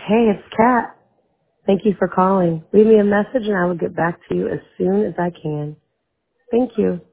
Hey, it's Kat. Thank you for calling. Leave me a message and I will get back to you as soon as I can. Thank you.